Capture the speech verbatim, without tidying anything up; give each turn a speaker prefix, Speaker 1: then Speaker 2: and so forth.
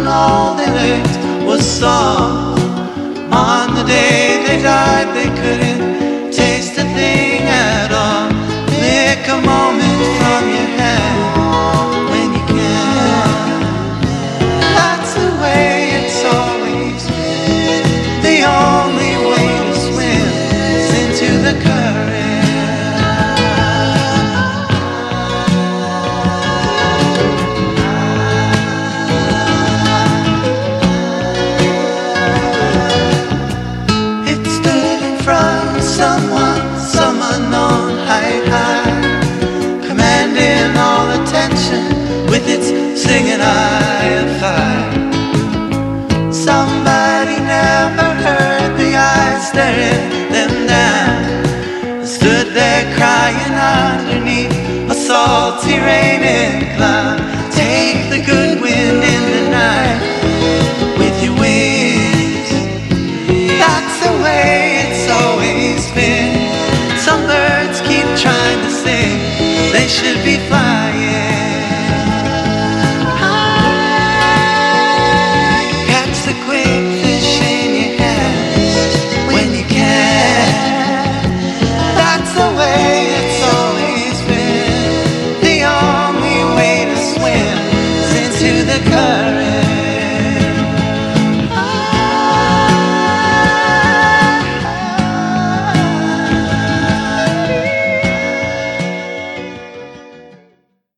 Speaker 1: all they learned was song. On the day they died, they couldn't taste a thing at all. Pick a moment from your hand when you can. That's the way it's always been. The only way to swim is into the current. Someone, some unknown high high, commanding all attention with its singing eye of fire. Somebody never heard the eyes staring them down, stood there crying underneath a salty raining cloud. Take the good wind in the night with your wings. That's the way it's always been. Some birds keep trying to sing. They should